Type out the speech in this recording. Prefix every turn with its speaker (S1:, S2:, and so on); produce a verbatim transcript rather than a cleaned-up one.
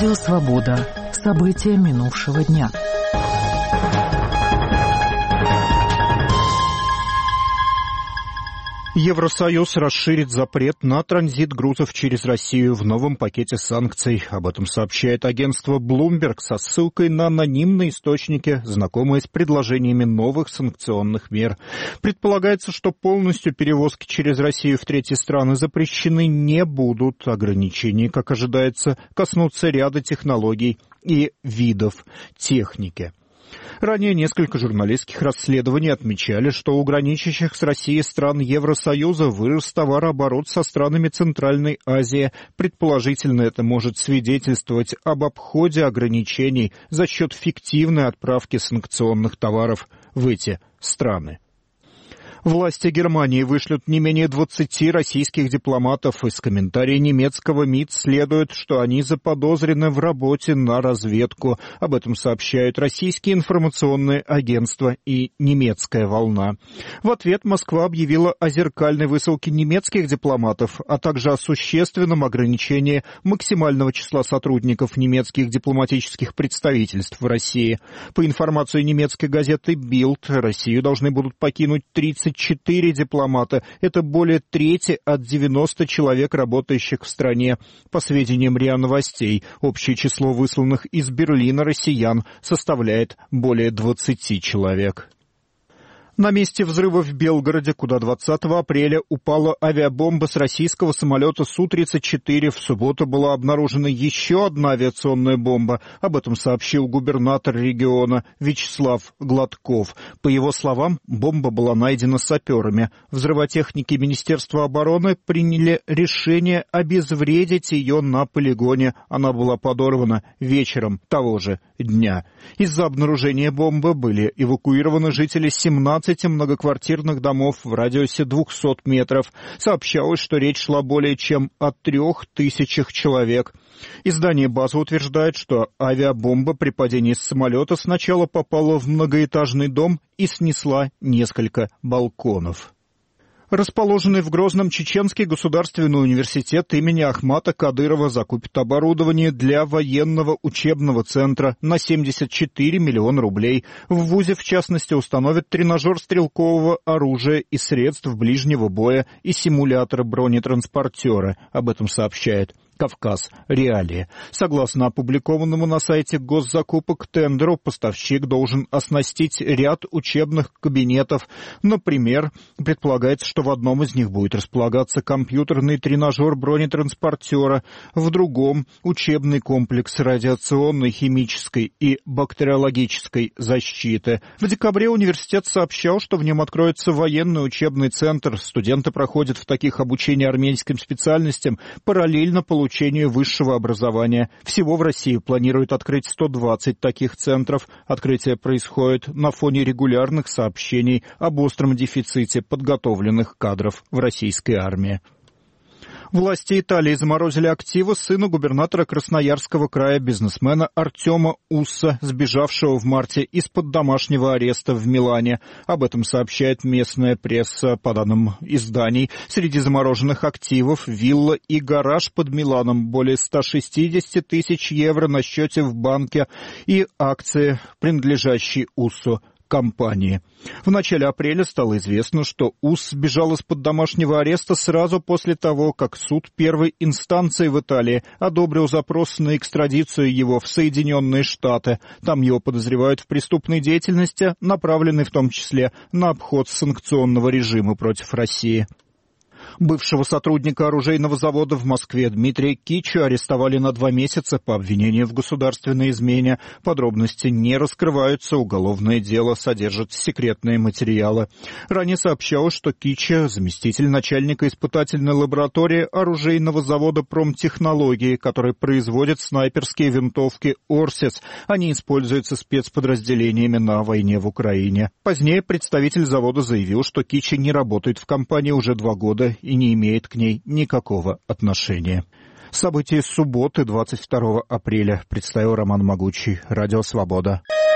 S1: Радио «Свобода». События минувшего дня.
S2: Евросоюз расширит запрет на транзит грузов через Россию в новом пакете санкций. Об этом сообщает агентство Bloomberg со ссылкой на анонимные источники, знакомые с предложениями новых санкционных мер. Предполагается, что полностью перевозки через Россию в третьи страны запрещены не будут. Ограничения, как ожидается, коснутся ряда технологий и видов техники. Ранее несколько журналистских расследований отмечали, что у граничащих с Россией стран Евросоюза вырос товарооборот со странами Центральной Азии. Предположительно, это может свидетельствовать об обходе ограничений за счет фиктивной отправки санкционных товаров в эти страны. Власти Германии вышлют не менее двадцати российских дипломатов. Из комментария немецкого МИД следует, что они заподозрены в работе на разведку. Об этом сообщают российские информационные агентства и немецкая волна. В ответ Москва объявила о зеркальной высылке немецких дипломатов, а также о существенном ограничении максимального числа сотрудников немецких дипломатических представительств в России. По информации немецкой газеты Bild, Россию должны будут покинуть тридцать четыре дипломата. Это более трети от девяноста человек, работающих в стране. По сведениям РИА Новостей, общее число высланных из Берлина россиян составляет более двадцати человек. На месте взрыва в Белгороде, куда двадцатого апреля упала авиабомба с российского самолета Су тридцать четыре, в субботу была обнаружена еще одна авиационная бомба. Об этом сообщил губернатор региона Вячеслав Гладков. По его словам, бомба была найдена саперами. Взрывотехники Министерства обороны приняли решение обезвредить ее на полигоне. Она была подорвана вечером того же дня. Из-за обнаружения бомбы были эвакуированы жители семнадцати многоквартирных домов в радиусе двухсот метров. Сообщалось, что речь шла более чем о трех тысячах человек. Издание «База» утверждает, что авиабомба при падении с самолета сначала попала в многоэтажный дом и снесла несколько балконов. Расположенный в Грозном Чеченский государственный университет имени Ахмата Кадырова закупит оборудование для военного учебного центра на семьдесят четыре миллиона рублей. В вузе, в частности, установят тренажер стрелкового оружия и средств ближнего боя и симулятор бронетранспортера. Об этом сообщает «Кавказ. Реалии». Согласно опубликованному на сайте госзакупок тендеру, поставщик должен оснастить ряд учебных кабинетов. Например, предполагается, что в одном из них будет располагаться компьютерный тренажер бронетранспортера, в другом — учебный комплекс радиационной, химической и бактериологической защиты. В декабре университет сообщал, что в нем откроется военный учебный центр. Студенты проходят в таких обучении армейским специальностям параллельно получению получению высшего образования. Всего в России планируют открыть сто двадцать таких центров. Открытие происходит на фоне регулярных сообщений об остром дефиците подготовленных кадров в российской армии. Власти Италии заморозили активы сына губернатора Красноярского края, бизнесмена Артема Усса, сбежавшего в марте из-под домашнего ареста в Милане. Об этом сообщает местная пресса. По данным изданий, среди замороженных активов вилла и гараж под Миланом, более ста шестидесяти тысяч евро на счете в банке и акции, принадлежащие Уссу компании. В начале апреля стало известно, что Усс сбежал из-под домашнего ареста сразу после того, как суд первой инстанции в Италии одобрил запрос на экстрадицию его в Соединенные Штаты. Там его подозревают в преступной деятельности, направленной в том числе на обход санкционного режима против России. Бывшего сотрудника оружейного завода в Москве Дмитрия Кичу арестовали на два месяца по обвинению в государственной измене. Подробности не раскрываются, уголовное дело содержит секретные материалы. Ранее сообщалось, что Кича — заместитель начальника испытательной лаборатории оружейного завода «Промтехнологии», который производит снайперские винтовки «Орсис». Они используются спецподразделениями на войне в Украине. Позднее представитель завода заявил, что Кича не работает в компании уже два года и не имеет к ней никакого отношения. События субботы, двадцать второго апреля, представил Роман Могучий. Радио «Свобода».